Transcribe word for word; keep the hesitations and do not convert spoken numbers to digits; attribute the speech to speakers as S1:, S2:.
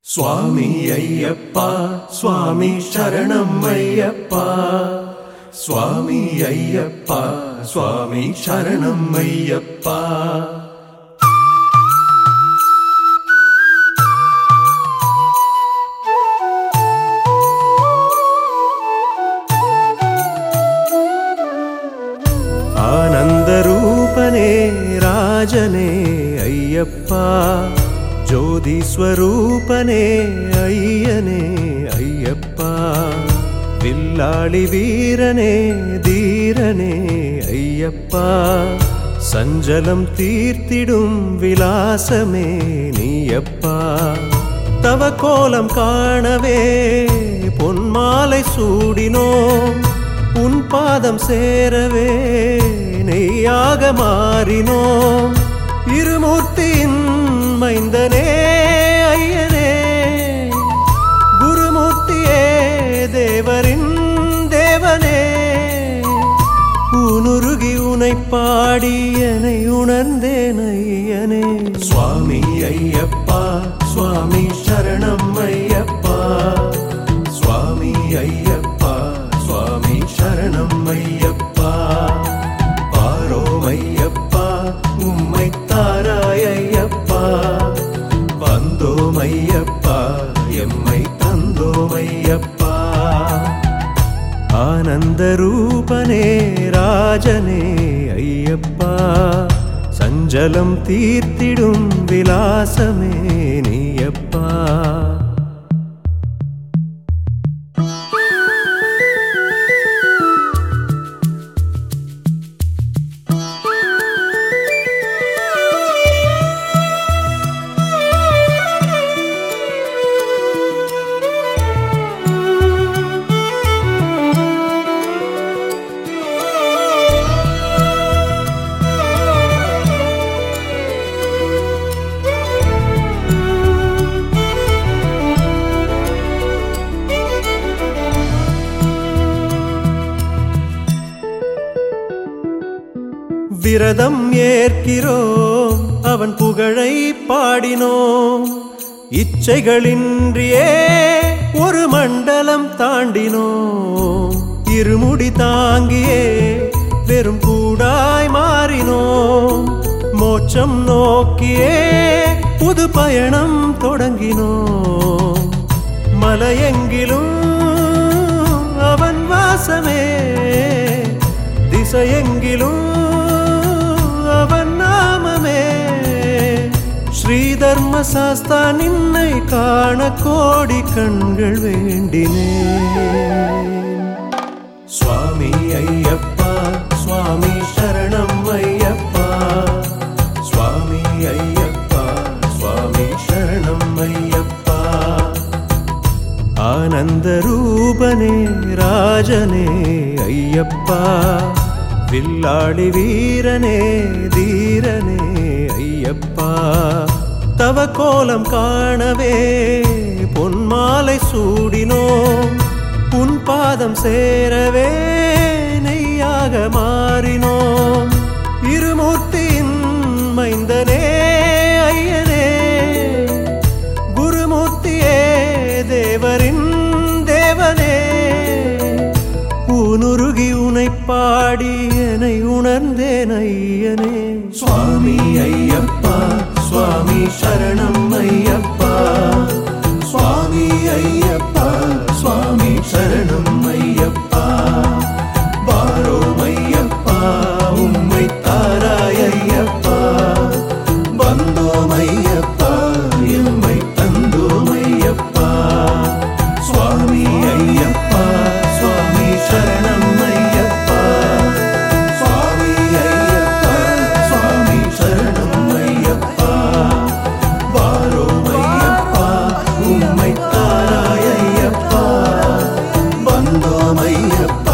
S1: சுவாமி ஐயப்பா சுவாமி சரணம் ஐயப்பா சுவாமி ஐயப்பா சுவாமி சரணம் ஐயப்பா. ஆனந்த ரூபனே ராஜனே ஐயப்பா, ஜோதி ஸ்வரூபனே ஐயனே ஐயப்பா, வில்லாளி வீரனே தீரனே ஐயப்பா, சஞ்சலம் தீர்த்திடும் விலாசமே நீயப்பா, தவ கோலம் காணவே பொன்மாலை சூடினோம், உன் பாதம் சேரவே நெய்யாக மாறினோம், இருமூர்த்தியின் மைந்தனே ஐயனே, குருமூர்த்தியே தேவரின் தேவனே, ஊனுருகி உனை பாடி என்னை உணர்ந்தேன் ஐயனே. சுவாமி ஐயப்பா சுவாமி சரணம் ஐயப்பா, சுவாமி ஐயப்பா சுவாமி சரணம் ஐயப்பா, பாரோம் ஐயப்பா உம்மை தாராய் ஐயப்பா, வந்தோம் ஐயப்பா எம்மை தந்தோம் ஐயப்பா. ஆனந்த ரூபனே ராஜனே ஐயப்பா, சஞ்சலம் தீர்த்திடும் விலாசமே நீயப்பா. விரதம் ஏற்கிறோம் அவன் புகழை பாடினோம், இச்சைகளின்றியே ஒரு மண்டலம் தாண்டினோம், இருமுடி தாங்கியே வெறும் கூடாய் மாறினோம், மோட்சம் நோக்கியே புது பயணம் தொடங்கினோம், மலையெங்கிலும் அவன் வாசமே, திசையெங்கிலும் அவன் நாமமே, ஸ்ரீ தர்ம சாஸ்தா நின்னை காண கோடி கண்கள் வேண்டினே. சுவாமி ஐயப்பா சுவாமி சரணம் ஐயப்பா, சுவாமி ஐயப்பா சுவாமி சரணம் ஐயப்பா. ஆனந்த ரூபனே ராஜனே ஐயப்பா, வில்லாளி வீரனே தீரனே ஐயப்பா, தவ கோலம் காணவே பொன்மாலை சூடினோம், உன் பாதம் சேரவே நெய்யாக மாறினோம், இருமூர்த்தியின் மைந்தனே ஐயனே, குருமூர்த்தியே தேவரின் தேவனே, ஊனுருகி உனை பாடி என்னை உணர்ந்தேன் ஐயனே. சுவாமி ஐயப்பா சுவாமி சரணம் ஐயப்பா, சுவாமி ஐயப்பா சுவாமி சரணம் ஐயப்பா, பாரோம் ஐயப்பா உம்மை தாராய் ஐயப்பா, வந்தோம் ஐயப்பா எம்மை தந்தோம் ஐயப்பா. சுவாமி ஐயப்பா சுவாமி சரணம் ஐயப்பா, சுவாமி ஐயப்பா சுவாமி சரணம் ஐயப்பா, பாரோம் ஐயப்பா உம்மை தாராய் ஐயப்பா, வந்தோம் ஐயப்பா